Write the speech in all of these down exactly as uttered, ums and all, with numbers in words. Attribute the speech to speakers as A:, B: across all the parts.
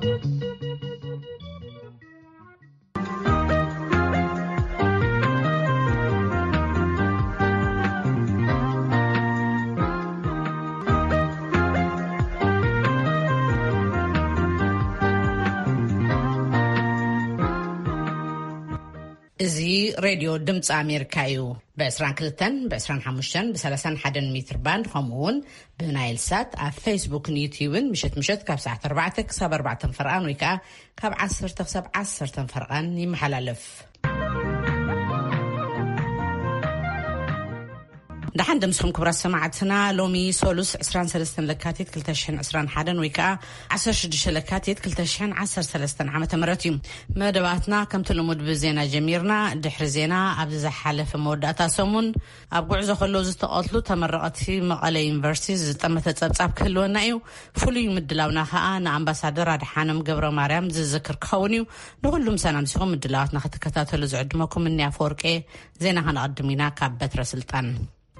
A: زي راديو دمص أمريكايو بعشرين كلتن بعشرين حمشتن بثلاثين حدن متر باند خمون بنايل سات على فيسبوك نيوتيوب مشت مشت كاب ساعة أربعتك سبع أربعة فرقان ويكا كاب عصر تخسب عصر فرقان يمحللف دحين دمسكم كبرى سماعتنا لومي سولوس عسران سلستن لكاتيت كلتشحن عسران حدن ويكا عسر شدش لكاتيت كلتشحن عسر سلستن عامة مرتيم مدباتنا كم تلمود بزينا جميرنا دحر زينا عبد حالف موداتا سمون أبقوا عزو خلوز تقاتلو تمرقات في مقالة يونيفرسيز تمت تتصاب كلو نايو فولي مدلاونا خانا أمباسادر عد حانم قبرو مريم زذكر كونيو نقول مسانا مسيقوم مدلاواتنا خطكتاتو لزعدمكم مني أفورك إيه زينا هنقدمينا كابت رسلطان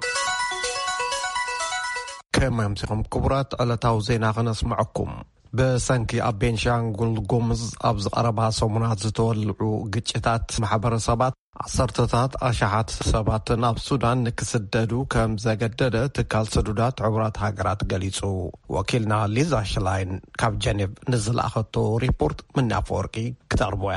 B: كما يمسكم كبرات على توزينا غنسمعكم بسنكي أبينشانغول غومز أبز أربعة سومنات زتولعو قجتات محبر سبات عصرتات أشحات سبات ناب سودان كسددو كم زاقدد تكال سدودات عبرات هاقرات قليسو وكيلنا ليزا شلاين كاب جانب نزل أخطو ريبورت من نافوركي كتار بويا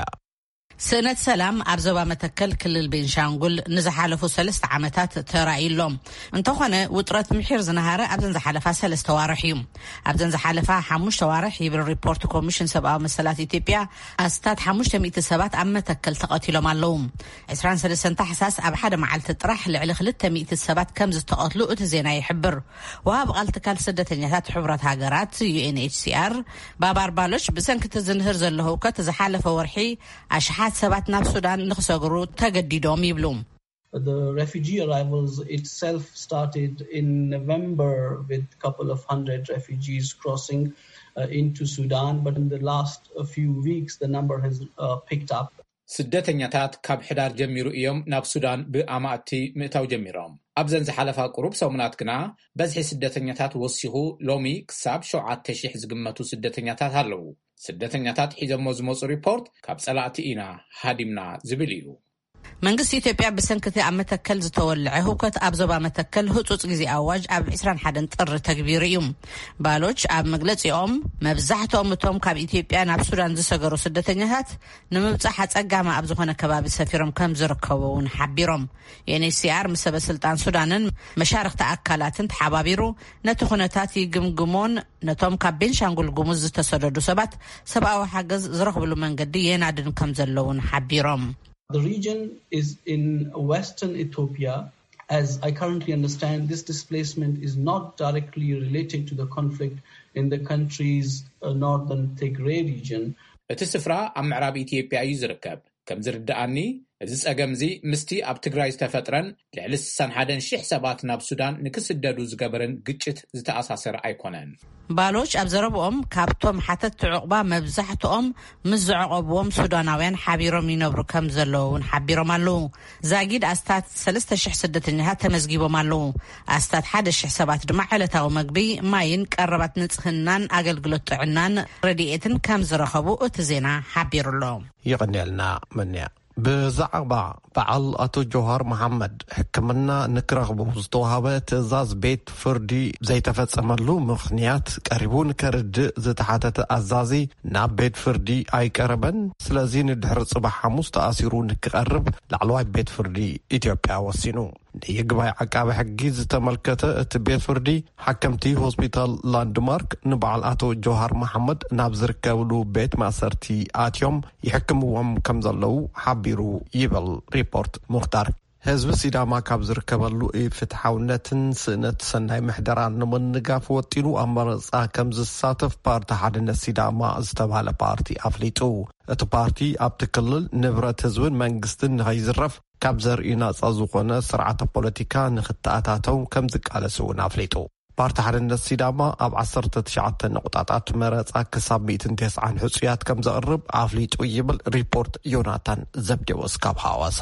A: سنة سلام أبزوبا متكل كل البنشانغول نزحالفو سلست عامتات ترائيلهم انتوخنا وطرات محير زنهارة أبزن زحالفا سلست توارحيهم أبزن زحالفا حموش توارح يبر ريبورت كوميشن سبعة مسلات إثيوبيا أستاد حموش تميت السبات أما تكل تقاتلهم اللوم عسران سلسن تحساس أبحاد معال تطرح لعلى خلت تميت السبات كمز تقاتلو اتزينا يحبر وهابغال تكال سدة نياتات حبرات هاقرات يو إن إتش سي آر بابار بالوش بسنك تزنهر زلهوكا تزحالفا ورحي أشحات سبات ناب سودان نخسقرو تقديدهم يبلوم.
C: The refugee arrivals itself started in November with a couple of hundred refugees crossing uh, into Sudan, but in the last uh, few weeks the number has uh, picked up.
D: ስደተኛታት ካብ ሕዳር ጀሚሩ እዮም ናብ ሱዳን ብኣማእቲ ምእታው ጀሚሮም ኣብዘን ዝሓለፋ ቁሩብ ሰሙናት ግና በዝሒ ስደተኛታት ወሲኹ ሎሚ ክሳብ ሸውዓተ ሽሕ ዝግመቱ ስደተኛታት ኣለዉ ስደተኛታት ሒዘሞ ዝመፁ ሪፖርት ካብ ጸላእቲ ኢና ሃዲምና ዝብል እዩ መንግስት ኢትዮጵያ በሰንከተ አመተከል ዝተወልዐ ሁከት ኣብዞባ መተከል ህጹጽ ጊዜ አዋጅ ኣብ عشرين حدن ጥር ተግቢሩ እዩ ባሎች ኣብ መግለጺኦም መብዛሕትኦም እቶም ካብ ኢትዮጵያ ናብ ሱዳን ዝሰገሩ ስደተኛታት ንምብጻሕ ጸጋማ ኣብ ዝኾነ ከባቢ ሰፊሮም ከም ዝርከቡን ሓቢሮም ዩኤንኤችሲአር ምስ ሰበስልጣን ሱዳንን መሻርክቲ ኣካላትን ተሓባቢሩ ነቲ ኩነታት ይግምግሞን ነቶም ካብ ቤንሻንጉል ጉሙዝ ዝተሰደዱ ሰባት ሰብኣዊ ሓገዝ ዝረኽብሉ መንገዲ የናድን ከም ዘለውን ሓቢሮም
C: The region is in western Ethiopia. As I currently understand, this displacement is not directly related to the conflict in the country's uh, northern Tigray region.
D: እቲ ስፍራ ኣብ ምዕራብ ኢትዮጵያ እዩ ዝርከብ ከም ዝርዳእኒ እዚ ጸገምዚ ምስቲ ኣብ ትግራይ ዝተፈጥረን ልዕሊ ስድሳ ሓደ ሽሕ ሰባት ናብ ሱዳን ንክስደዱ ዝገበረን ግጭት ዝተኣሳሰረ ኣይኮነን
A: ባሎች ኣብ ዘረብኦም ካብቶም ሓተት ትዕቕባ መብዛሕትኦም ምስ ዝዕቐብዎም ሱዳናውያን ሓቢሮም ይነብሩ ከም ዘለውን ሓቢሮም ኣለዉ ዛጊድ ኣስታት ሰለስተ ሽሕ ስደተኛታት ተመዝጊቦም ኣለዉ ኣስታት ሓደ ሽሕ ሰባት ድማ ዕለታዊ መግቢ ማይን ቀረባት ንጽህናን ኣገልግሎት ጥዕናን ረድኤትን ከም ዝረኸቡ እቲ ዜና ሓቢሩሎም
B: ይቕኒልና መንያ ብዛዕባ በዓል አቶ ጆሃር መሐመድ ሕክምና ንክረኽቡ ዝተዋሃበ ትእዛዝ ቤት ፍርዲ ዘይተፈጸመሉ ምኽንያት ቀሪቡን ከርድእ ዝተሓተተ ኣዛዚ ናብ ቤት ፍርዲ ኣይቀረበን ስለዚ ንድሕሪ ጽባሕ ሐሙስ ተኣሲሩ ንክቐርብ ላዕለዋይ ቤት ፍርዲ ኢትዮጵያ ወሲኑ ንይግባይ ዓቃቢ ሕጊ ዝተመልከተ እቲ ቤት ፍርዲ ሓከምቲ ሆስፒታል ላንድማርክ ንበዓል አቶ ጆሃር መሐመድ ናብ ዝርከብሉ ቤት ማእሰርቲ ኣትዮም ይሕክምዎም ከም ዘለው ሓቢሩ ይብል ሪፖርት ሙኽታር ህዝቢ ሲዳማ ካብ ዝርከበሉ ፍትሓውነትን ስእነት ሰናይ ምሕደራን ንምንጋፍ ወጢኑ ኣመረፃ ከም ዝሳተፍ ፓርቲ ሓድነት ሲዳማ ዝተባሃለ ፓርቲ ኣፍሊጡ እቲ ፓርቲ ኣብቲ ክልል ንብረት ህዝብን መንግስትን ንኸይዝረፍ ካብ ዘርእዩ ናፃ ዝኾነ ስርዓተ ፖለቲካ ንኽተኣታተው ከም ዝቃለስ እውን ኣፍሊጡ ፓርቲ ሓድነት ሲዳማ ኣብ ዓሰርተ ትሽዓተ ነቁጣታት መረፃ ክሳብ ሚእቲ ወተስዓን ሕፁያት ከም ዘቕርብ ኣፍሊጡ ይብል ሪፖርት ዮናታን ዘብዴዎስ ካብ ሓዋሳ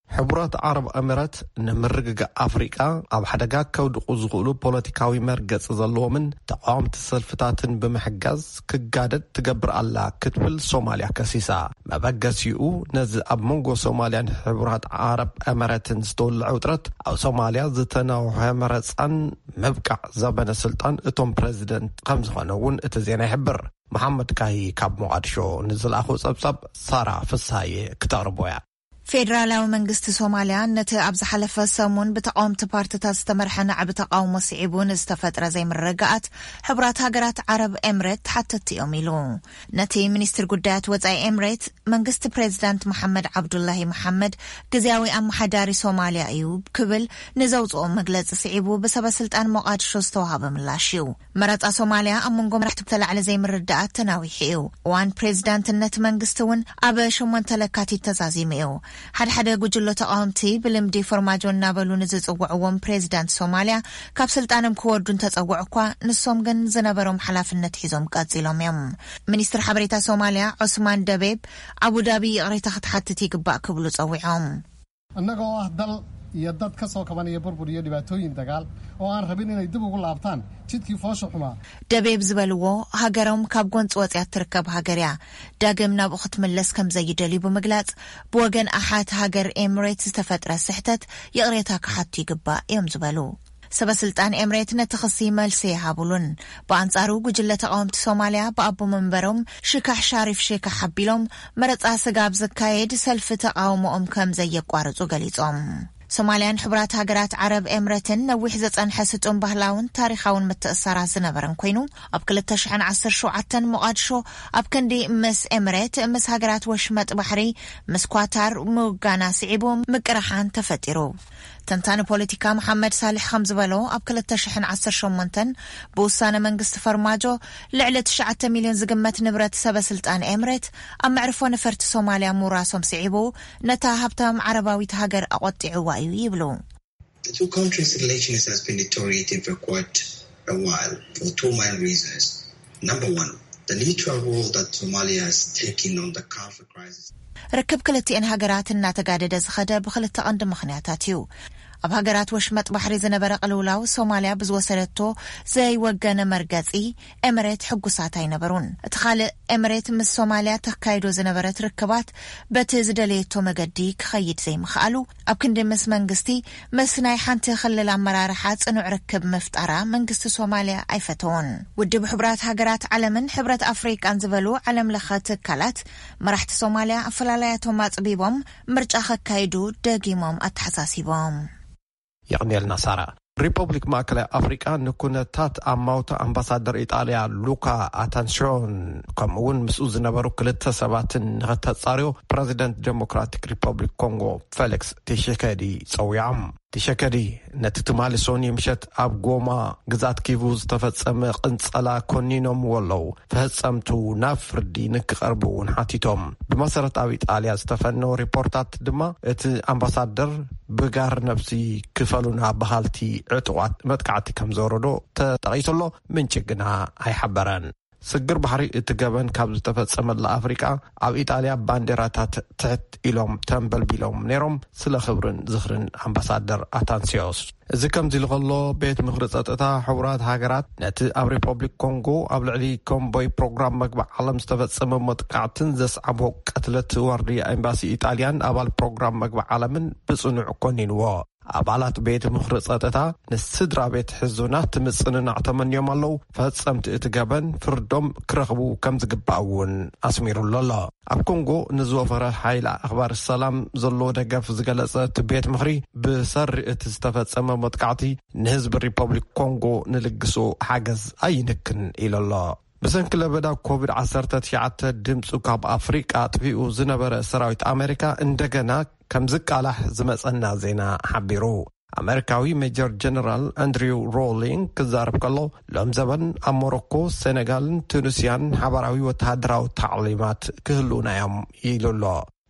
B: حبرات عرب أمرات نمرقق أفريقيا أو حدقا كودقو زغولو بوليتيكاوي مرقز زلو من تقام تسلفتاتن بمحقاز كقادت تقبر الله كتبل صوماليا كسيسا ما بقاس يقو نزل أب منغو صوماليا حبرات عرب أمرات نستول العودرات أو صوماليا زتناو أمرات عن مبقع زبان السلطان اتوم بريزيدنت خمس خانوون اتزينا يحبر محمد كاي كاب مقادشو نزل أخو صبصب سارة فساي كتاربويا
E: فيدرالي منغست سوماليا نت أبز حلفة سامون بتقاوم تبارتتا استمرحنا عب تقاوم صعيبون استفترة زي مرقعت حبرات هاجرات عرب إمريت حتى تيوميلو نتي منستر قدات وزاي إمريت منغست بريزيدنت محمد عبد الله محمد جزاوي أم حداري سوماليا أيوب قبل نزوزو مجلس صعيبو بسبب سلطان مقادشو استوهاب ملاشيو مرات سوماليا أم منقوم رح تبتلع على زي مرقعت تناوي حيو وان بريزيدنت النت منغستون أبا شومن تلكاتي تزازيميو حد حدا قجلو تقامتي بلمدي فرماجو نابلو نزوعوهم بريزيدنت سوماليا كاب سلطانم كوردون تزوعكوا نسوم جن زنبرهم حلافنة حيزوم قاتزيلهم يوم منيستر حبريتا سوماليا عثمان دبيب أبو دابي غريتا خد حتتي قباء كبلو تزوعهم
F: أنكو أهدل يدد كسو كمان يبربر يدي باتوين دقال وان ربين إن يدبو قول لابطان جدكي فوشو حما
E: دبيب زبالوو هاقرهم كاب قونت واتيات تركب هاقريا داقم ناب أخت ملس كم زي دلي بمقلات بوغن أحات هاقر إمريت استفترة سحتت يقريتها كحاتي قباء يوم زبالو سبا سلطان إمريت نتخصي مالسي هابولون بانصارو قجلة تقومت سوماليا بأبو منبرهم شكح شارف شكح حبيلهم مرت آسقاب زكايد سلف تقاومو أم كم زي يقوارزو قليزهم سوماليان حبرات هاجرات عرب إمرتن نوح زتن حستون بهلاون تاريخاون متأثرة زنبرن كوينو أبكل التشحن عصر شوعتن مقادشو أبكندي مس إمرت مس هاجرات وشمت بحري مس كواتار ومقانا سعيبو مقرحان تفتيرو تنتان بوليتيكا محمد صالح خمزبالو أبكل التشحن عصر شومنتن بوسانا منقست فرماجو لعلة شعة مليون زقمت نبرت سبا سلطان إمرت أم عرفو نفرت سوماليا مراسم سعيبو نتاهبتم عرباوي تهاجر أقطعوا يبلو.
G: The two countries' relations has been deteriorating for quite a while for two main reasons. Number one, the neutral role that Somalia has taken on the Darfur crisis.
E: ركب كلتي إن هاجرات الناتجادة دزخدة بخلت أند مخنياتاتيو. أب هاجرات وشمت بحري زنبرة قلولاو سوماليا بزوسرتو زي وجنا مرقزي إمريت حقو ساعتين برون تخال إمريت من سوماليا تكايدو زنبرة ركبات بتزدليتو مجديك خيد زي مخالو أبكن مس منقستي مسناي حانت خلل عمرار حات إنه ركب مفترة منقست سوماليا أيفتون ودي بحبرات هاجرات علمن حبرات أفريقيا أنزبلو علم لخات كالات مرحت سوماليا فلالياتو مات بيبهم مرجع خكايدو داقيمهم أتحساسيبهم
B: يعني النصارى ريبوبليك ماكلا أفريقيا نكون تات أموت أمباسادر إيطاليا لوكا أتانشون كمون مسؤول نبرو كلتا سبات نغتتصاريو بريزيدنت ديموكراتيك ريبوبليك كونغو فيليكس تيشيكادي صويعم تشكري نتتمال سوني مشت أب قوما قزات كيفوز تفتسم قنصلا كونينوم ولو فهتسمتو نافردي نكقربون حاتيتهم بمسارة أو إيطاليا استفنو ريبورتات دما ات أمباسادر بقار نفسي كفلونا بحالتي عطوات متقعتي كمزوردو تتغيسلو من چقنا هاي حبران سجر بحري اتقابن كابز تفتسم لأفريقيا أو إيطاليا بانديراتات تحت إلوم تنبل بيلوم نيروم سلا خبرن زخرن أمباسادر أتانسيوس إذا كم زي الغلو بيت مخرصات اتا حورات هاجرات نت أب ريبوبليك كونغو أبل علي كومبوي بروغرام مقبع عالم ستفتسم متقعتن زس عبو قتلت وردي أمباسي إيطاليان أبال بروغرام مقبع عالمن بصنع كونينوا أبالات بيت مخرصات اتا نسدرا بيت حزونات تمصن نعتمن يوم اللو فهتسمت اتقابن فردوم كرغبو كم زقبعون أسمير الله أب كونغو نزوفر حيل أخبار السلام زلو دقف زقلصات بيت مخري بسر اتستفتسم متقعتي نهزب الريبوبليك كونغو نلقسو حاجز أي نكن إلى الله بسن كلا بدا كوفيد عسرتة شعات دمسو كاب أفريقيا طفيقو زنبر سراويت أمريكا اندقنا كم زقالح زمسنا زينا حبيرو أمريكاوي ميجر جنرال أندريو رولينج كزارب كالو لهم زبن أموروكو سنغال تونسيان حبراوي وتهدراو تعليمات كهلونا يوم يلو الله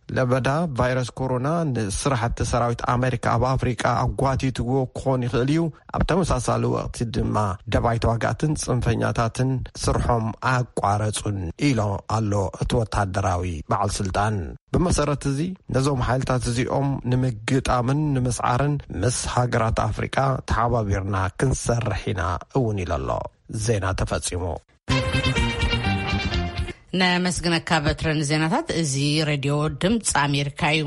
B: ለበዳ ቫይረስ ኮሮና ንስራሕቲ ሰራዊት ኣሜሪካ ኣብ ኣፍሪቃ ኣጓቲትዎ ክኾን ይኽእል እዩ ኣብ ተመሳሳሊ ወቅቲ ድማ ደባይ ተዋጋእትን ጽንፈኛታትን ስርሖም ኣቋረጹን ኢሎ ኣሎ እቲ ወታደራዊ በዓል ስልጣን ብመሰረት እዚ ነዞም ሓይልታት እዚኦም ንምግጣምን ንምስዓርን ምስ ሃገራት ኣፍሪቃ ተሓባቢርና ክንሰርሕ ኢና እውን ኢሎ ዜና ተፈጺሙ
A: ነመስግነካ በትረን ዜናታት እዚ ሬድዮ ድምፂ ኣሜሪካ እዩ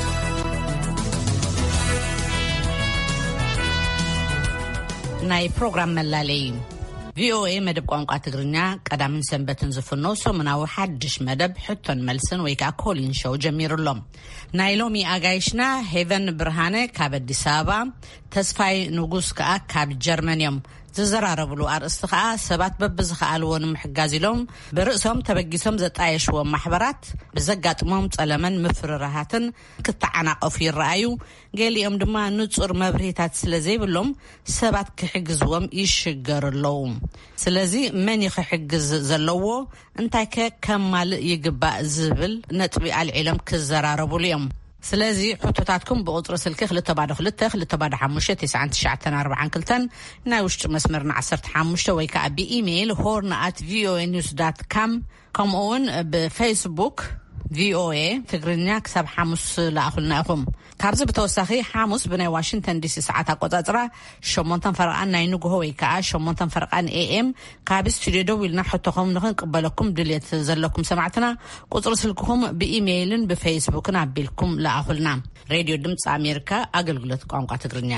A: ናይ ፕሮግራም መላለይ ቪኦኤ መደብ ቋንቋ ትግርኛ ቀዳምን ሰንበትን ዝፍኖ ሰሙናዊ ሓድሽ መደብ ሕቶን መልስን ወይ ከዓ ኮሊን ሾው ጀሚሩሎም ናይ ሎሚ ኣጋይሽና ሄቨን ብርሃነ ካብ አዲስ አበባ ተስፋይ ንጉስ ከዓ ካብ ጀርመን እዮም ዝዘራረብሉ ኣርእስቲ ከዓ ሰባት በብዝኸኣልዎን ምሕጋዝ ኢሎም ብርእሶም ተበጊሶም ዘጣየሽዎም ማሕበራት ብዘጋጥሞም ጸለመን ምፍርራሃትን ክትዓናቀፉ ይረኣዩ ገሊኦም ድማ ንጹር መብርሂታት ስለዘይብሎም ሰባት ክሕግዝዎም ይሽገርለው ስለዚ መን ይኽሕግዝ ዘለዎ እንታይ ከማልእ ይግባእ ዝብል ነጥቢ ኣልዒሎም ክዘራረብሉ እዮም ስለዚ ሕቶታትኩም ብቁጥሪ ስልኪ ክልተ ባዶ ክልተ ክልተ ባዶ ሓሙሽተ ትስዓን ትሽዓተን ኣርባዓን ክልተን ናይ ውሽጢ መስመርና ዓሰርተ ሓሙሽተ ወይ ከዓ ብኢሜይል ሆርን ኣት ቪኦኤ ኒውስ ዳት ካም ከምኡውን ብፌስቡክ ቪኦኤ ትግርኛ ክሳብ ሓሙስ ላኣኹልና ኢኹም ካብዚ ብተወሳኺ ሓሙስ ብናይ ዋሽንግተን ዲሲ ሰዓት ኣቆጻጽራ ሸሞንተን ፈርቓን ናይ ንግሆ ወይ ከዓ ሸሞንተን ፈርቓን ኤኤም ካብ ስቱድዮ ደው ኢልና ሕቶኹም ንኽንቅበለኩም ድልየት ዘለኩም ሰማዕትና ቁፅሪ ስልክኹም ብኢሜይልን ብፌስቡክን ኣቢልኩም ላኣኹልና ሬድዮ ድምፂ ኣሜሪካ ኣገልግሎት ቋንቋ ትግርኛ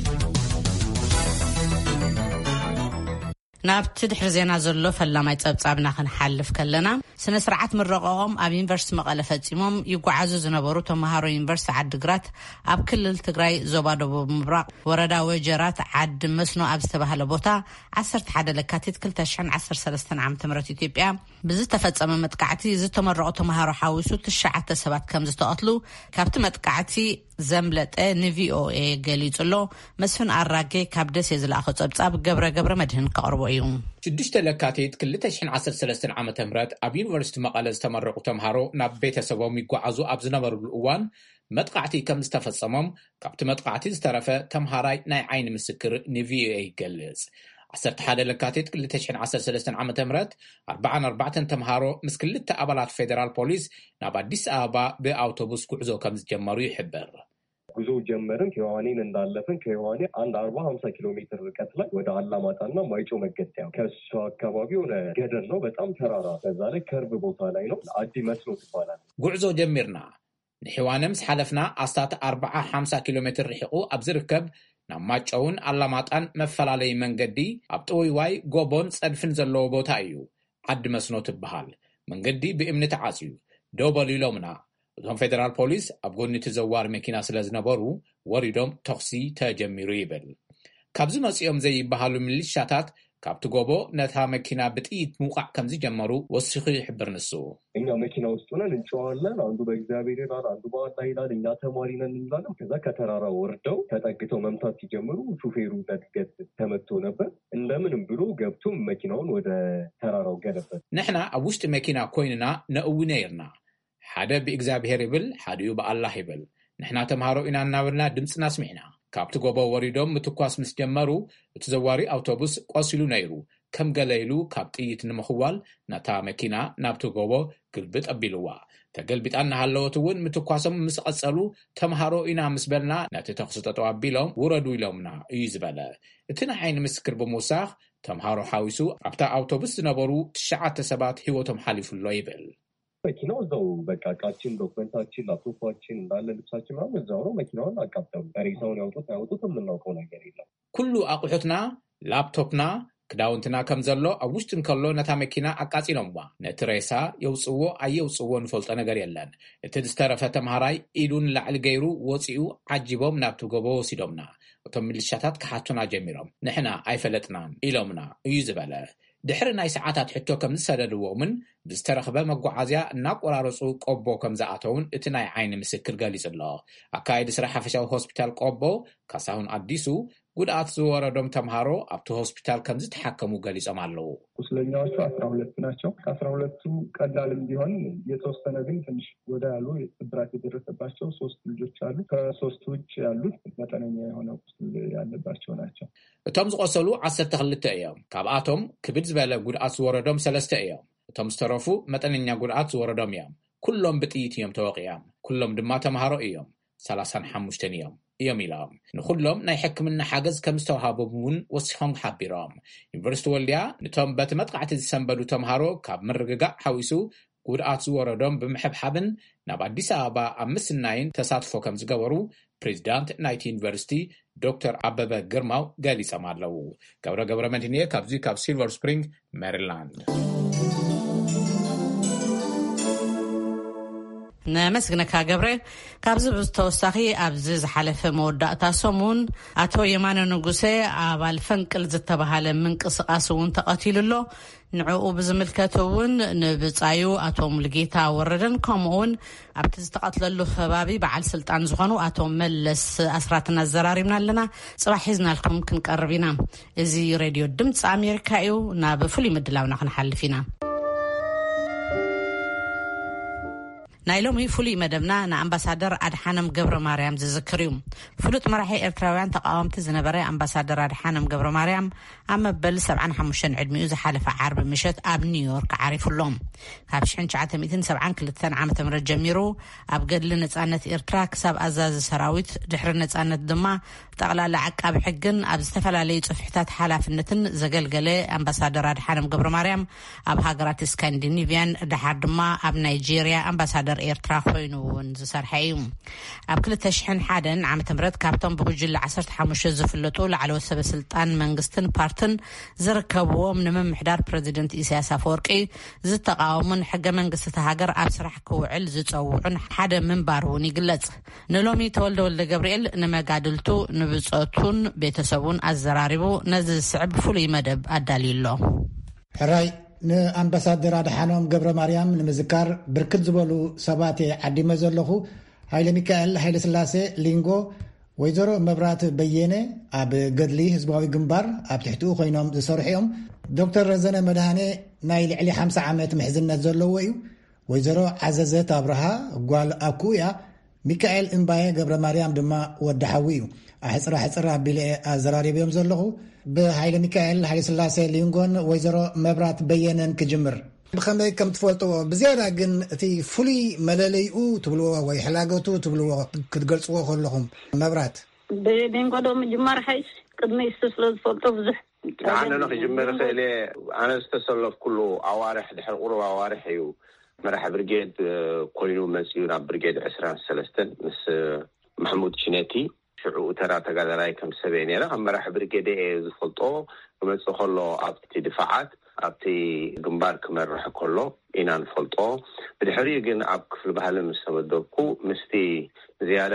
A: ናብቲ ድሕሪ ዜና ዘሎ ፈላማይ ጸብጻብና ክንሓልፍ ከለና ስነ ስርዓት ምረቀኦም ኣብ ዩኒቨርሲቲ መቐለ ፈጺሞም ይጓዓዙ ዝነበሩ ተማሃሮ ዩኒቨርሲቲ ዓዲግራት ኣብ ክልል ትግራይ ዞባ ደቡብ ምብራቅ ወረዳ ወጀራት ዓዲ መስኖ ኣብ ዝተባሃለ ቦታ ዓሰርተ ሓደ ለካቲት ክልተ ሽሕን ዓሰርተ ሰለስተ ዓመተ ምህረት ኢትዮጵያ ብዝተፈጸመ መጥቃዕቲ ዝተመረቑ ተማሃሮ ሓዊሱ ትሽዓተ ሰባት ከም ዝተቐትሉ ካብቲ መጥቃዕቲ ዘምለጠ ንቪኦኤ ገሊጹሎ መስፍን ኣራጌ ካብ ደሴ ዝለኣኸ ጸብጻብ ገብረ ገብረ መድህን ከቕርቦ እዩ
D: ሽዱሽተ ለካቲት ክልተ ሽሕን ዓሰርተ ሰለስተ ዓመተ ምህረት ኣብ ዩኒቨርሲቲ መቐለ ዝተመረቑ ተምሃሮ ናብ ቤተሰቦም ይጓዓዙ ኣብ ዝነበሩሉ እዋን መጥቃዕቲ ከም ዝተፈጸሞም ካብቲ መጥቃዕቲ ዝተረፈ ተምሃራይ ናይ ዓይኒ ምስክር ንቪኦኤ ይገልጽ ዓሰርተ ሓደ ለካቲት ክልተ ሽሕን ዓሰርተ ሰለስተ ዓመተ ምህረት ኣርባዓን ኣርባዕተን ተምሃሮ ምስ ክልተ ኣባላት ፌደራል ፖሊስ ናብ አዲስ አበባ ብኣውቶቡስ ጉዕዞ ከም ዝጀመሩ ይሕብር
H: ጉዞ ጀመርን ከዮሐኒን እንዳለፈን ከዮሐኒ አንድ አርባ ሃምሳ ኪሎ ሜትር ርቀት ላይ ወደ አላማጣና ማይጮ መገጠያ ከሱ አካባቢ ሆነ ገደል ነው በጣም ተራራ በዛ ላይ ከርብ ቦታ ላይ ነው አዲ መስኖ ይባላል
D: ጉዕዞ ጀመርና ንሕዋነምስ ሓለፍና ኣስታት ኣርባዓ ሃምሳ ኪሎ ሜትር ርሒቁ ኣብ ዝርከብ ናብ ማጮውን አላማጣን መፈላለይ መንገዲ ኣብ ጥውይዋይ ጎቦን ጸድፍን ዘለዎ ቦታ እዩ ዓዲ መስኖ ትበሃል መንገዲ ብእምኒ ተዓጽዩ ዶበል ኢሎምና እቶም ፌደራል ፖሊስ ኣብ ጎኒ ተዘዋሪ መኪና ስለ ዝነበሩ ወሪዶም ተኽሲ ተጀሚሩ ይብል ካብዚ መጽኦም ዘይበሃሉ ሚሊሻታት ካብቲ ጎቦ ነታ መኪና ብጥይት ሙቃዕ ከም ዝጀመሩ ወሲኹ ይሕብር ንሱ
H: እኛ መኪና ውስጥ ሆነን እንጨዋለን አንዱ በእግዚአብሔር ይላል አንዱ በአላህ ይላል እኛ ተማሪ ነን እንላለን ከዛ ከተራራ ወርደው ተጠግተው መምታት ሲጀምሩ ሹፌሩ ለድገት ተመቶ ነበር እንደምንም ብሎ ገብቶ መኪናውን ወደ ተራራው ገለበት
D: ንሕና ኣብ ውሽጢ መኪና ኮይንና ነእውነ ይርና ሓደ ብእግዚአብሔር ይብል ሓዲኡ በአላህ ይብል ንሕና ተምሃሮ ኢና እናብልና ድምፅና ስሚዕና ካብቲ ጎቦ ወሪዶም ምትኳስ ምስ ጀመሩ እቲ ዘዋሪ አውቶቡስ ቆሲሉ ነይሩ ከም ገለይሉ ካብ ጥይት ንምኽዋል ነታ መኪና ናብቲ ጎቦ ግልብጥ ኣቢልዋ ተገልቢጣ እናሃለወት እውን ምትኳሶም ምስ ቀጸሉ ተምሃሮ ኢና ምስ በልና ነቲ ተኽሲ ጠጠው ኣቢሎም ውረዱ ኢሎምና እዩ ዝበለ እቲ ናይ ዓይኒ ምስክር ብምውሳኽ ተምሃሮ ሓዊሱ ኣብታ አውቶቡስ ዝነበሩ ትሽዓተ ሰባት ህይወቶም ሓሊፉሎ ይብል
H: መኪናው እዛው በቃ ቃችን ዶክመንታችን ላፕቶፓችን እንዳለ ልብሳችን ምናምን እዛው ነው መኪናውን አቃጠሉ ሬሳውን ያውጡት ያውጡት የምናውቀው ነገር የለም
D: ኩሉ አቁሑትና ላፕቶፕና ክዳውንትና ከም ዘሎ ኣብ ውሽጥን ከሎ ነታ መኪና አቃጺሎምዋ ነቲ ሬሳ የውጽዎ ኣየውጽዎ ንፈልጦ ነገር የለን እቲ ዝተረፈ ተምሃራይ ኢዱን ላዕሊ ገይሩ ወፂኡ ዓጂቦም ናብቲ ጎቦ ወሲዶምና እቶም ሚሊሻታት ክሓቱና ጀሚሮም ንሕና ኣይፈለጥናን ኢሎምና እዩ ዝበለ ድሕሪ ናይ ሰዓታት ሕቶ ከም ዝሰደድዎምን ብዝተረኸበ መጓዓዝያ እናቆራረጹ ቆቦ ከም ዝኣተውን እቲ ናይ ዓይኒ ምስክር ገሊጽ ኣሎ ኣካይዲ ስራሕ ሓፈሻዊ ሆስፒታል ቆቦ ካሳሁን ኣዲሱ ጉድኣት ዝወረዶም ተምሃሮ ኣብቲ ሆስፒታል ከም ዝተሓከሙ ገሊጾም ኣለዉ።
I: ቁስለኛዎቹ አስራ ሁለት ናቸው። ከአስራ ሁለቱ ቀላልም ቢሆን የተወሰነ ግን ትንሽ ወደ ያሉ ስብራት የደረሰባቸው ሶስት ልጆች አሉ። ከሶስቱ ውጭ ያሉት መጠነኛ የሆነ ቁስል ያለባቸው ናቸው።
D: እቶም ዝቆሰሉ ዓሰርተ ክልተ እዮም። ካብኣቶም ክብድ ዝበለ ጉድኣት ዝወረዶም ሰለስተ እዮም። እቶም ዝተረፉ መጠነኛ ጉድኣት ዝወረዶም እዮም። ኩሎም ብጥይት እዮም ተወቂዖም። ኩሎም ድማ ተምሃሮ እዮም። ሰላሳ ወሓሙሽተ እዮም እዮም ኢሎም ንኩሎም ናይ ሕክምና ሓገዝ ከም ዝተዋሃቦም እውን ወሲኾም ሓቢሮም። ዩኒቨርሲቲ ወልድያ ነቶም በቲ መጥቃዕቲ ዝሰንበዱ ተምሃሮ ካብ ምርግጋዕ ሓዊሱ ጉድኣት ዝወረዶም ብምሕብሓብን ናብ አዲስ አበባ ኣብ ምስናይን ተሳትፎ ከም ዝገበሩ ፕሬዚዳንት ናይቲ ዩኒቨርሲቲ ዶክተር አበበ ግርማው ገሊጾም ኣለዉ። ገብረ ገብረ መድህንየ ካብዚ ካብ ሲልቨር ስፕሪንግ ሜሪላንድ።
A: ነመስግነካ ገብረ። ካብዚ ብተወሳኺ ኣብዚ ዝሓለፈ መወዳእታ ሰሙን ኣቶ የማነ ንጉሴ ኣባል ፈንቅል ዝተባሃለ ምንቅስቃስ እውን ተቐቲሉሎ ንዕኡ ብዝምልከት እውን ንብፃዩ ኣቶ ሙልጌታ ወረደን ከምኡውን ኣብቲ ዝተቐትለሉ ከባቢ በዓል ስልጣን ዝኾኑ ኣቶ መለስ ኣስራትና ዘራሪብና ኣለና። ፅባሕ ሒዝናልኩም ክንቀርብ ኢና። እዚ ሬድዮ ድምፂ ኣሜሪካ እዩ። ናብ ፍሉይ ምድላውና ክንሓልፍ ኢና። ናይ ሎሚ ፍሉይ መደብና ንኣምባሳደር ኣድሓኖም ገብረ ማርያም ዝዝክር እዩ። ፍሉጥ መራሒ ኤርትራውያን ተቃወምቲ ዝነበረ ኣምባሳደር ኣድሓኖም ገብረ ማርያም ኣብ መበል ሰብዓን ሓሙሽተን ዕድሚኡ ዝሓለፈ ዓርቢ ምሸት ኣብ ኒውዮርክ ዓሪፉሎም። ካብ ሽሕን ትሽዓተ ሰብዓን ክልተን ዓመተ ምህረት ጀሚሩ ኣብ ገድሊ ነጻነት ኤርትራ ክሳብ ኣዛዚ ሰራዊት ድሕሪ ነጻነት ድማ ጠቕላላ ዓቃቢ ሕግን ኣብ ዝተፈላለዩ ጽፍሕታት ሓላፍነትን ዘገልገለ ኣምባሳደር ኣድሓኖም ገብረ ማርያም ኣብ ሃገራት ስካንዲኔቪያን ድሓር ድማ ኣብ ናይጄርያ ኣምባሳደር ኤርትራ ኮይኑ እውን ዝሰርሐ እዩ። ኣብ ክልተ ሽሕን ሓደን ዓመተ ምህረት ካብቶም ብጉጅለ ዓሰርተ ሓሙሽተ ዝፍለጡ ላዕለዎት ሰበስልጣን መንግስትን ፓርትን ዝርከብዎም ንምምሕዳር ፕሬዚደንት ኢሳያስ አፈወርቂ ዝተቃወሙን ሕገ መንግስቲ ሃገር ኣብ ስራሕ ክውዕል ዝፀውዑን ሓደ ምንባር እውን ይግለጽ። ንሎሚ ተወልደ ወልደ ገብርኤል ንመጋድልቱ ንብፀቱን ቤተሰቡን አዘራሪቡ ነዚ ዝስዕብ ፍሉይ መደብ ኣዳልዩሎ።
J: ሕራይ ንኣምባሳደር ኣድሓኖም ገብረ ማርያም ንምዝካር ብርክት ዝበሉ ሰባት ዓዲመ ዘለኹ ሃይለ ሚካኤል ሃይለ ስላሴ ሊንጎ፣ ወይዘሮ መብራት በየነ ኣብ ገድሊ ህዝባዊ ግንባር ኣብ ትሕቲኡ ኮይኖም ዝሰርሑ እዮም። ዶክተር ረዘነ መድሃኔ ናይ ልዕሊ ሓምሳ ዓመት ምሕዝነት ዘለዎ እዩ። ወይዘሮ ዓዘዘት አብርሃ ጓል ኣኩያ፣ ሚካኤል እምባየ ገብረ ማርያም ድማ ወድሓዊ እዩ። ኣሕፅራ ሕፅራ ኣቢለ ኣዘራሪብዮም ዘለኹ ብሃይለ ሚካኤል ሃይለ ስላሴ ሊንጎን ወይዘሮ መብራት በየነን ክጅምር። ብኸመይ ከም ትፈልጥዎ ብዝያዳ ግን እቲ ፍሉይ መለለይኡ ትብልዎ ወይ ሕላገቱ ትብልዎ ክትገልጽዎ ከለኹም መብራት
K: ብሊንጎ ዶ ምጅማር ሓይስ ቅድሚ ስለ ዝፈልጦ ብዙሕ
L: ኣነ ነው ክጅምር ክእለ ኣነ ዝተሰለፍ ኩሉ ኣዋርሕ ድሕሪ ቁሩብ ኣዋርሕ እዩ መራሒ ብርጌድ ኮይኑ መፅኡ ናብ ብርጌድ عشرين وثلاثة ምስ ማሕሙድ ሽነቲ ሽዑ ተራ ተጋዳላይ ከም ሰበይ ነይረ ኣብ መራሒ ብርጌድ ዝፈልጦ መፅኡ ከሎ ኣብቲ ድፋዓት ኣብቲ ግንባር ክመርሕ ከሎ ኢና ንፈልጦ። ብድሕሪ ግን ኣብ ክፍሊ ባህሊ ምስ ተመደብኩ ምስቲ ዝያዳ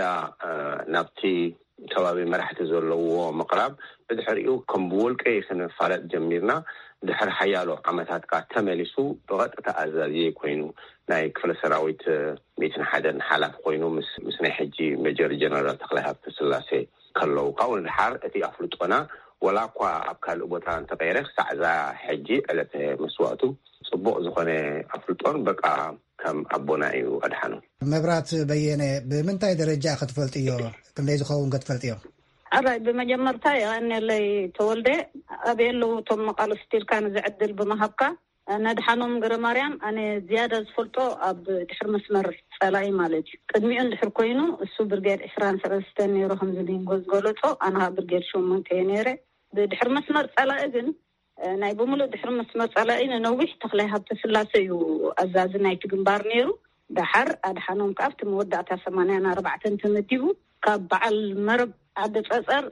L: ናብቲ ከባቢ መራሕቲ ዘለዎ ምቕራብ ብድሕሪኡ ከም ብወልቀ ክንፋለጥ ጀሚርና። ድሕሪ ሓያሎ ዓመታት ካ ተመሊሱ ብቐጥታ ኣዛዚ ኮይኑ ናይ ክፍለ ሰራዊት ቤትን ሓደን ሓላፍ ኮይኑ ምስ ምስ ናይ ሕጂ ሜጀር ጀነራል ተክላይ ሃብተ ስላሴ ከለው ካብኡ ድሓር እቲ ኣፍልጦና ወላ እኳ ኣብ ካልእ ቦታ እንተቀይረ ሳዕዛ ሕጂ ዕለተ መስዋዕቱ ጽቡቕ ዝኾነ ኣፍልጦን በቃ ከም ኣቦና እዩ ኣድሓኖም።
J: መብራት በየነ ብምንታይ ደረጃ ክትፈልጥዮ ክንደይ ዝኸውን ክትፈልጥዮ?
K: ኣራይ ብመጀመርታ ያነለይ ተወልደ ኣብየሉ ቶም መቃሉ ስቲል ካን ዝዕድል በመሃብካ ነድሓኖም ገብረ ማርያም ኣነ ዝያዳ ዝፈልጦ ኣብ ድሕር መስመር ጸላይ ማለት እዩ። ቅድሚኡን ድሕር ኮይኑ እሱ ብርጌድ عشرين وثلاثة ነይሩ ከም ዝሊንጎ ዝገለጾ ኣነ ብርጌድ ሸሞንተ ነይረ። ብድሕር መስመር ጸላይ ግን ናይ ብሙሉእ ድሕር መስመር ጸላይ ነዊሕ ተክላይ ሃብተ ስላሴ እዩ ኣዛዚ ናይቲ ግንባር ነይሩ። ድሓር ኣድሓኖም ካብቲ መወዳእታ ሰማንያ ኣርባዕተ ተመዲቡ ካብ በዓል መረብ ዓደ ጸጸር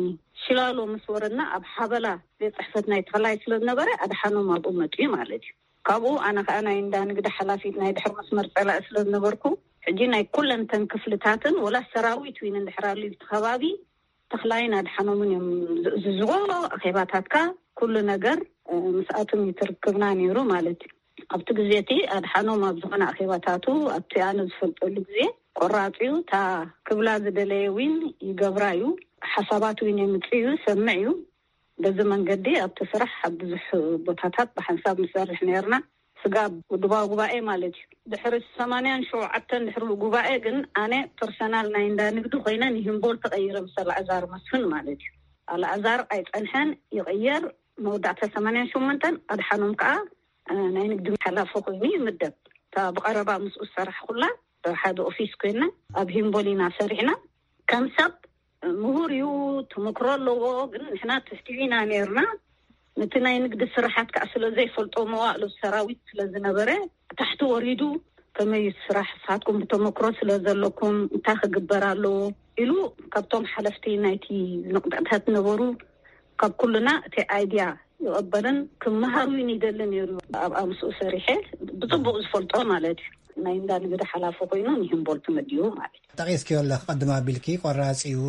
K: ንሽላሎ መስወርና ኣብ ሓበላ ጽሕፈት ናይ ተክላይ ስለነበረ ኣድሓኖም ኣብኡ መጥዩ ማለት እዩ። ካብኡ ኣነ ከዓ ናይ እንዳ ንግዲ ሓላፊት ናይ ድሕር መስመር ጸላይ ስለነበርኩ ሕጂ ናይ ኩለን ተን ክፍልታትን ወላ ሰራዊት ወይን ድሕራሉ ተኸባቢ ተክላይን ኣድሓኖምን እዮም ዝዝጎ ኣኼባታትካ ኩሉ ነገር ምስኣቶም ይትርክብና ነይሩ ማለት እዩ። ኣብቲ ግዜቲ ኣድሓኖም ኣብ ዝኾነ ኣኼባታቱ ኣብቲ ኣነ ዝፈልጠሉ ግዜ ቆራፂዩ ታ ክብላ ዝደለየ ውን ይገብራ እዩ። حسابات وين يمتليو سمعيو بذ منقدي أبتسرح بزح بطاطات بحنساب مسارح نيرنا سقاب ودبا قبائي مالتي دحرس ثمانيان شو عبتن دحرو قبائي قن أنا برسنال نايندا نقدو خينا نهم بول تغير مثل العزار مسفن مالتي العزار أيت أنحن يغير مودعة ثمانيان شو منتن أدحانهم كا ناين نقدو حلافو قيمي مدب فبقربا مسؤول سرح كلها حادو أوفيس كينا أبهم بولينا سرحنا كم سب مهوريو تمكرو لو إحنا تستوينا نيرنا نتنا ينقد السرحات كأسلو زي فلطو مواقلو السراويت لزنبرة تحت وريدو كما يسرح ساعتكم بتمكرو سلازلكم تاخ قبرالو إلو كابتوم حلفتي نايتي نقدتها تنورو كاب كلنا تي ايديا يقبلن كم مهاروين يدلن يرو أبقى مسؤول سريحة بطبق الفلطو مالتي ناين دان بده حلافو قينو نهم بولت مديو مالتي
J: تقيس كيولا قدما بالكي قراسيو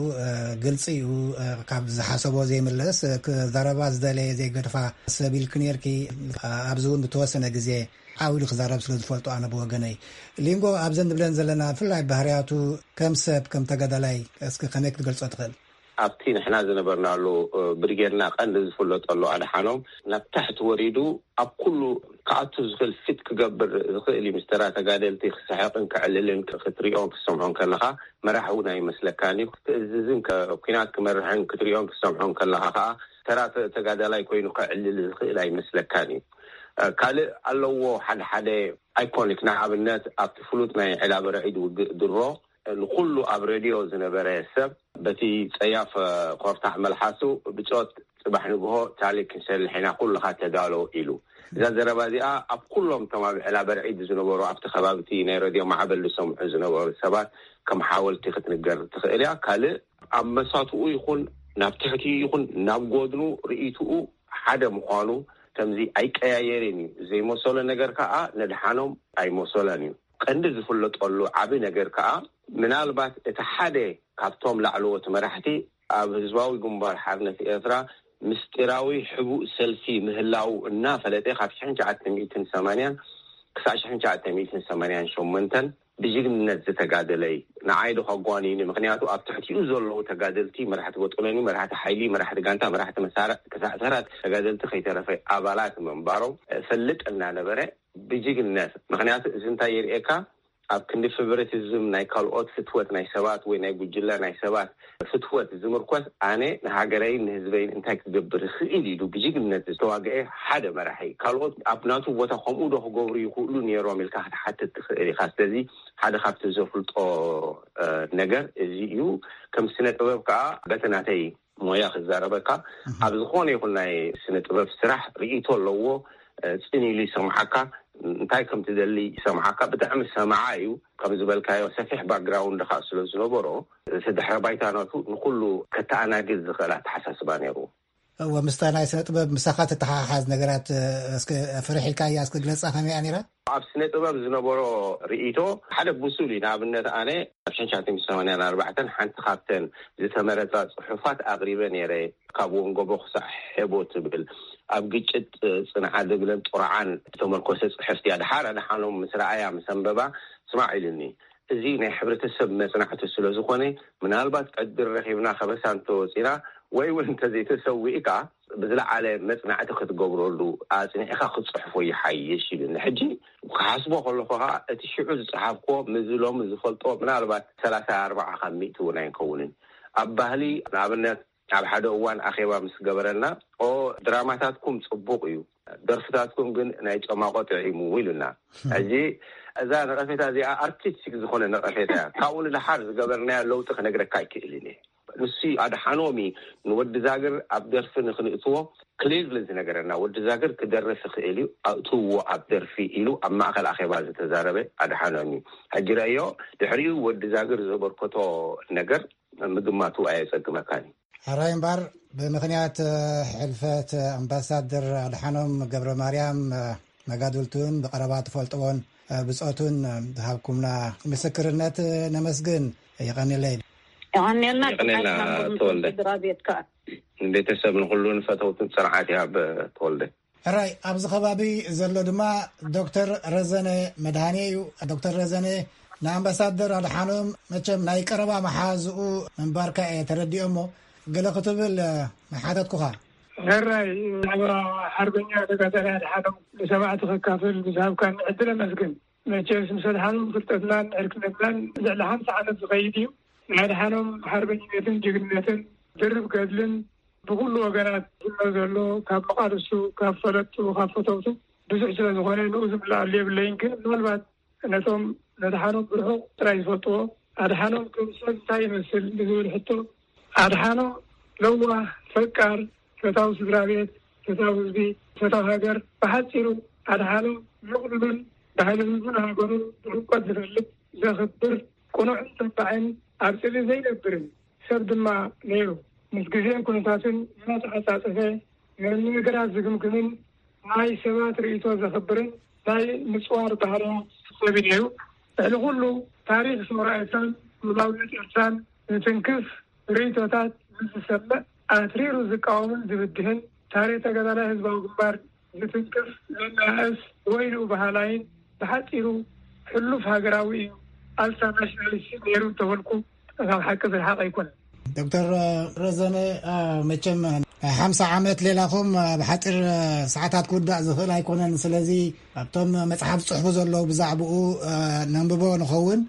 J: قلصيو كاب حسبو زي ملس ضربات دلي زي قرفا سبيل كنيركي ابزون بتوسنه غزي عاولو خزارب سلو فلطو انا بوغني لينغو ابزن بلن زلنا فلاي بحرياتو كم سب كم تغدلاي اسك خنيك تغلصو تخل
L: أبتين إحنا زنبرنا له برجعنا قندز فلوت الله على حنوم نبتحت وريدو أب كله قعدت زغل فت كجبر اللي مسترات قادل تيخ سحقن كعللن كختريون كسمعون كلها مرحونا يمسلكاني زين كقنات كمرحن كتريون كسمعون كلها ترى تقادل يكونوا كعلل لا يمسلكاني قال الله حد حد أيكونك نعب الناس أبتفلوتنا على برعيد ودرو نقولوا أبرديو زنبرة السب بتي سياف قرطح ملحسو بتشوت صباح نجوه تعليق كنسل الحين أقول لها تدالو إلو إذا زربادي أب كلهم تمام على برعيد زنبرو أبت خبابتي نيروديو مع بلسهم زنبرو السبات كم حاولت تختنقر تخيلها قال أما صاتو يكون نبتحكي يكون نبغودنو رئيتو حدا مقانو تمزي أي كيايريني زي موصل النجار كأ ندحانهم أي موصلانيو قندز فلت قلو عبي نجار كأ من البات اتحادي كابتوم لعلوة مرحتي أبزواوي جنبار حرنا في إثرا مستراوي حبو سلفي مهلاو النافلتي خافشين جعت ميتين ثمانية كساشين جعت ميتين ثمانية شو منتن بيجي من نزة تقادلي نعيدو خقوانيني مغنياتو أبتحتي يوزولو تقادلتي مرحت بطولاني مرحت حيلي مرحت قانتا مرحت مسارة كساعترات تقادلت خيتر في أبالات من بارو فلت أننا نبري بيجي الناس مغنياتو زنتا يرئيكا أب كندي فبرتيزم ناي كالوت فتوت ناي سبات وين جوجلا ناي سبات فتوت زمركوس أنا نهاجرين نهزبين إنتاج تجبر خيلي دو بيجي الناس تواجه حدا مرحي كالوت أبناتو وتخمو ده جوري يقولون يروم الكحت حتى تخيل خاص تزي حدا خفت زفلت أو نجر زيو كم سنة وبقى بتناتي مويا خزاربكا أبزخوني يقولنا سنة وب سرح ريتو لو سني لي سمحكا انتاي كم تدلي سمحكا بتعمل سماعيو كم زبالكايو سفح باك جراوند خاص له زنبرو سدح بايتانو نقولو كتانا جز خلات حساس بانيرو
J: ومستانا سنة طباب مساخات التحاحاز نقرات فريحي الكايا اسك جلس أفهمي أنيرا
L: عب سنة طباب زنبرو رئيتو حدا بوسولي نابنت أنا عشان شاتي مسواني أنا أربعة حانت خابتن زي تمرتات صحفات أغريبا نيري كابون قبوخ صحيبو تبل أبجيت صنع دبلن طرعان تمركز حفتي هذا حار أنا حالهم مسرعيا مسببة اسمع لني زين حبرة السب صنعة السلوزقوني من هالبات قدر رخيبنا خبسان توزينا ويقول أنت زي تسوي إكا بزلع على مصنع تأخذ قبره له أصنع أخذ صحفي حي شيء لأن حجي وحاسبه خلفها تشعر صحابكو مزلوا مزفلتوا من هالبات ثلاثة أربعة خمسة ونين كونين أبهلي نابنا على حدا وان أخيوا مس قبرنا أو دراماتكم صبوقيو درفتاتكم جن نايج ما قطعي مويلنا أجي إذا نرفت هذه أرتيستيك زخون نرفتها كون الحارس قبرنا لو تخنقر كايك إليني نسي هذا حنومي نود زاجر أبدر في نخنقطوه كليز لزنا قرنا ود زاجر كدرس خيلي أتوه أبدر في إلو أما أخل أخيوا زتزاربه هذا حنومي هجريو تحريو ود زاجر زبر كتو نجر مدماتو أيسك مكاني
J: هراين بار بمخنيات حلفات أمباسادر الحنوم قبر مريم مقادولتون بقربات فولتون بسقطون هاكمنا مسكرنات نمسجن يغني الليل
K: يغني لنا
L: يغني لنا تولد بيتسب نقولون فتوتن سرعاتها بتولد
J: راي أبز خبابي زلو دما دكتور رزاني مدهاني دكتور رزاني ንኣምባሳደር ኣድሓኖም መቸም ናይ ቀረባ መሓዝኡ ምንባርካ እየ ተረዲኦሞ ገለ ክትብል መሓተትኩኻ
M: هراي حربኛ ተጋዳላይ ኣድሓኖም ብሰማዕቲ ክካፈል ብዛብካ ንዕድለ መስግን መቸስ ምስ ኣድሓኖም ፍልጠትናን ዕርክነትናን ልዕሊ ሓምሳ ዓመት ዝኸይድ እዩ ኣድሓኖም ሓርበኝነትን ጅግንነትን ድርብ ገድልን ብኩሉ ወገናት ዘሎ ካብ መቃርሱ ካብ ፈለጡ ካብ ፈተውቱ ብዙሕ ስለ ዝኾነ ንኡ ዝምላኣሉ የብለይን ግን ምናልባት ነቶም ነድሓኖም ብርሑቕ ጥራይ ዝፈልጥዎ ኣድሓኖም ከም ሰብ እንታይ ይመስል ብዝብል ሕቶ ኣድሓኖም ለዋህ ፈቃር ፈታዊ ስድራ ቤት ፈታዊ ህዝቢ ፈታዊ ሃገር ብሓፂሩ ኣድሓኖም ምቕሉልን ባህሊ ህዝቡን ሃገሩን ብዕምቆት ዝፈልጥ ዘኽብር ቁኑዕን ተባዕን ኣብ ፅሊ ዘይነብርን ሰብ ድማ ነይሩ ምስ ግዜን ኩነታትን እናተዓፃፀፈ ነገራት ዝግምግምን ናይ ሰባት ርእቶ ዘኽብርን ናይ ምፅዋር ባህርያት ሰብ ነይሩ ልዕሊ ኩሉ ታሪክ ሰውራ ኤርትራን ሙላውነት ኤርትራን ንትንክፍ ርእቶታት ዝሰምዕ ኣትሪሩ ዝቃወምን ዝብድህን ታሪክ ተጋዳላይ ህዝባዊ ግንባር ዝትንክፍ ዘናእስ ወይኑ ባህላይን ብሓፂሩ ሕሉፍ ሃገራዊ እዩ ኣልሳ ናሽናሊስት ነይሩ ተበልኩ ካብ ሓቂ ዝረሓቕ ኣይኮነን
J: ዶክተር ረዘነ መቸም ሓምሳ ዓመት ሌላኹም ብሓፂር ሰዓታት ክውዳእ ዝኽእል ኣይኮነን ስለዚ ኣብቶም መፅሓፍ ፅሑፉ ዘለዉ ብዛዕባኡ ነንብቦ ንኸውን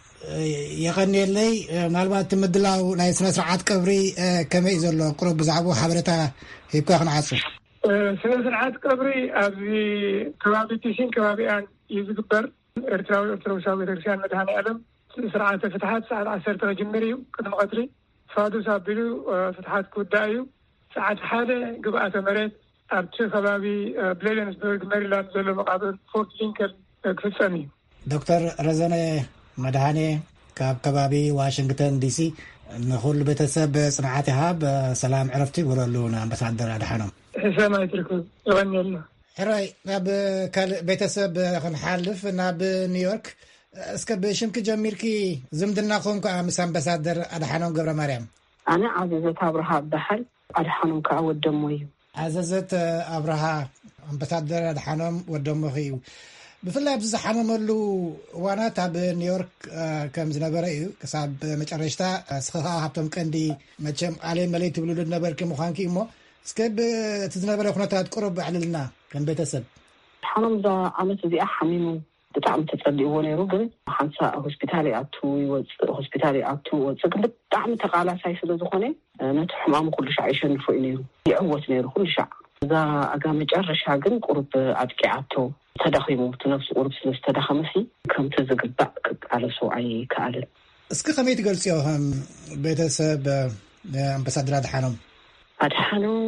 J: የቐኒየለይ ምናልባት ምድላው ናይ ስነ ስርዓት ቀብሪ ከመይ ዘሎ ቁሩብ ብዛዕባኡ ሓበሬታ ሂብካ ክንዓፅፍ
M: ስነ ስርዓት ቀብሪ ኣብዚ ከባቢ ቲሽን ከባቢኣን እዩ ዝግበር ኤርትራዊ ኦርቶዶክሳዊ ቤተክርስትያን መድኃኔዓለም ስርዓተ ፍትሓት ሰዓት ዓሰርተ ጅምር እዩ ቅድሚ ቀትሪ ፋዱስ ኣቢሉ ፍትሓት ክውዳእ እዩ ሰዓት ሓደ ግብኣተ መሬት ኣብቲ ከባቢ ብሌደንስበርግ ሜሪላንድ ዘሎ መቃብር ፎርት ሊንከን ክፍፀም እዩ
J: ዶክተር ረዘነ መድሃኔ ካብ ከባቢ ዋሽንግተን ዲሲ ንኩሉ ቤተሰብ ፅንዓት ይሃብ ሰላም ዕረፍቲ ይብለሉ ንኣምባሳደር ኣድሓኖም
M: ሕሰማይ ትርክብ ይቐኒየልና
J: ሕራይ ናብ ካልእ ቤተሰብ ክንሓልፍ ናብ ኒውዮርክ እስከ ብሽምኪ ጀሚርኪ ዝምድናኹም ከዓ ምስ ኣምባሳደር ኣድሓኖም ገብረ ማርያም
N: ኣነ ዓዘዘት ኣብርሃ በሃል ኣድሓኖም ከዓ ወደሞ እዩ
J: ዓዘዘት ኣብርሃ ኣምባሳደር ኣድሓኖም ወደሞኺ እዩ ብፍላይ ኣብዚ ዝሓመመሉ እዋናት ኣብ ኒውዮርክ ከም ዝነበረ እዩ ክሳብ መጨረሽታ እስኸ ካብቶም ቀንዲ መቸም ኣለይ መለይ ትብልሉ ነበርኪ ምዃንኪ እሞ እስከ እቲ ዝነበረ ኩነታት ቁሩብ ዕልልና ከም ቤተሰብ
N: ኣድሓኖም እዛ ዓመት እዚኣ ሓሚሙ ብጣዕሚ ተፀሊእዎ ነይሩ ግን ሓንሳ ሆስፒታል ኣቱ ይወፅእ ሆስፒታል ኣቱ ይወፅእ ግን ብጣዕሚ ተቃላሳይ ስለ ዝኾነ ነቲ ሕማሙ ኩሉ ሻዕ ይሸንፎ እዩ ነይሩ ይዕወት ነይሩ ኩሉ ሻዕ እዛ ኣጋ መጨረሻ ግን ቁሩብ ኣጥቂዓቶ ተዳኺሙ ትነፍሱ ቁሩብ ስለ ዝተዳኸመሲ ከምቲ ዝግባእ ክቃለሶ ኣይከኣልን
J: እስኪ ከመይ ትገልፅዮ ከም ቤተሰብ ኣምባሳደር ኣድሓኖም
N: ኣድሓኖም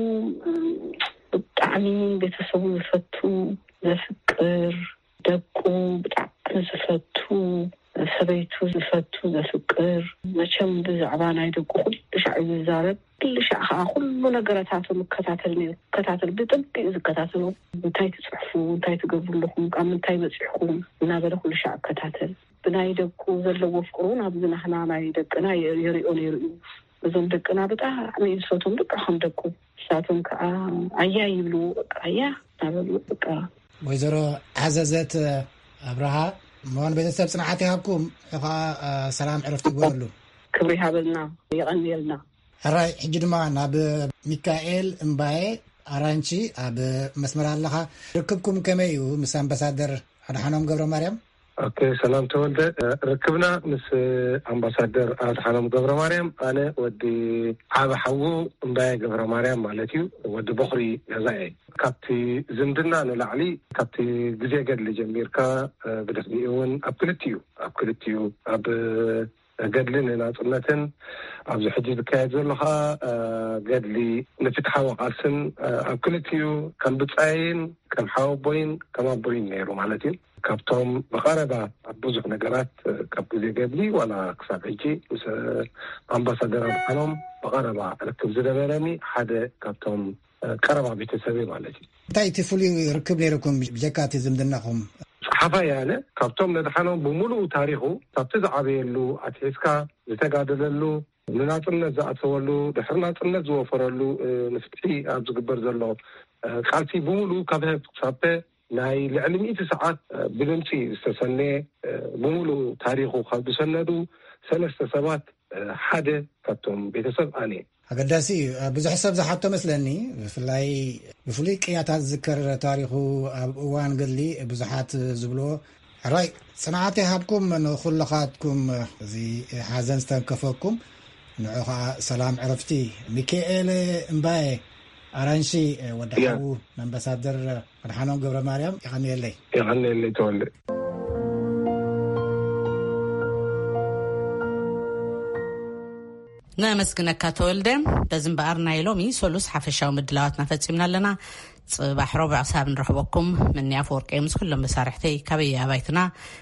N: ብጣዕሚ ቤተሰቡ ዝፈቱ ዘፍቅር ደቁ ብጣዕሚ ዝፈቱ ሰበይቱ ዝፈቱ ዘፍቅር መቸም ብዛዕባ ናይ ደቁ ኩሉ ሻዕ ዝዛረብ ኩሉ ሻዕ ከዓ ኩሉ ነገራታቶም ይከታተል ነይሩ ከታተል ብጥንቂ ዝከታተሉ እንታይ ትፅሕፉ እንታይ ትገብሩለኹም ካብ ምንታይ በፂሕኩም እናበለ ኩሉ ሻዕ ከታተል ብናይ ደቁ ዘለዎ ፍቅሩ ናብ ዝናህና ናይ ደቅና የሪኦ ነይሩ እዩ እዞም ደቅና ብጣዕሚ ዝፈቶም ደቂ ከም ደቁ ንሳቶም ከዓ ኣያ ይብሉ ኣያ ናበሉ በቃ
J: ወይዘሮ ዓዘዘት ኣብርሃ መሆን ቤተሰብ ፅንዓት ይሃብኩም ኢኻ ሰላም ዕረፍቲ ይግበረሉ
N: ክብሪ ሃበልና ይቐኒየልና
J: ሕራይ ሕጂ ድማ ናብ ሚካኤል እምባዬ ኣራንቺ ኣብ መስመር ኣለኻ ርክብኩም ከመይ እዩ ምስ ኣምባሳደር ኣድሓኖም ገብረ ማርያም
O: ኦኬ ሰላም ተወልደ ርክብና ምስ ኣምባሳደር ኣድሓኖም ገብረ ማርያም ኣነ ወዲ ዓበ ሓዉ እምባዬ ገብረ ማርያም ማለት እዩ ወዲ በኽሪ ገዛኤ ካብቲ ዝምድና ንላዕሊ ካብቲ ግዜ ገድሊ ጀሚርካ ብድሕሪኡ እውን ኣብ ክልቲኡ ኣብ ክልቲኡ ኣብ ገድሊ ንናፅነትን ኣብዚ ሕጂ ዝካየድ ዘሎ ከዓ ገድሊ ንፍትሓዊ ቃልስን ኣብ ክልቲኡ ከም ብፃይን ከም ሓወቦይን ከም ኣቦይን ነይሩ ማለት እዩ ካብቶም ብቐረባ ኣብ ብዙሕ ነገራት ካብ ግዜ ገድሊ ዋላ ክሳብ ሕጂ ምስ ኣምባሳደር ኣድሓኖም ብቐረባ ርክብ ዝነበረኒ ሓደ ካብቶም ቀረባ ቤተሰብ ማለት እዩ
J: እንታይ እቲ ፍሉይ ርክብ ነይርኩም ብጀካ እቲ ዝምድናኹም
O: ሓፋይ ያለ ካብቶም ነድሓኖም ብምሉእ ታሪኹ ካብቲ ዝዓበየሉ ኣትሒዝካ ዝተጋደለሉ ንናፅነት ዝኣተወሉ ድሕሪ ናፅነት ዝወፈረሉ ንፍትሒ ኣብ ዝግበር ዘሎ ቃልሲ ብምሉእ ካብ ክሳብ ናይ ልዕሊ ሚእቲ ሰዓት ብድምፂ ዝተሰነየ ብምሉእ ታሪኹ ካብ ዝሰነዱ ሰለስተ ሰባት ሓደ ካብቶም ቤተሰብ ኣነ
J: ኣገዳሲ ብዙሕ ሰብ ዝሓቶ መስለኒ ብፍላይ ብፍሉይ ቅያታት ዝዝከር ታሪኹ ኣብ እዋን ገድሊ ብዙሓት ዝብልዎ ሕራይ ፅንዓት ሃብኩም ንኹልኻትኩም እዚ ሓዘን ዝተንከፈኩም ንዑ ከዓ ሰላም ዕረፍቲ ሚካኤል እምባዬ ኣራንሺ ወዲ ሓዉ ኣምባሳደር ኣድሓኖም ገብረ ማርያም ይቐኒየለይ
O: ይቐኒየለይ ተወልደ
A: نمسكنك تولدم بزن بقرنا يلومي سولوس حفشة ومدلوات نفتسمنا لنا صباح ربع صاب نرحبكم من يافور قيمس كلهم بسارحتي كبيا بيتنا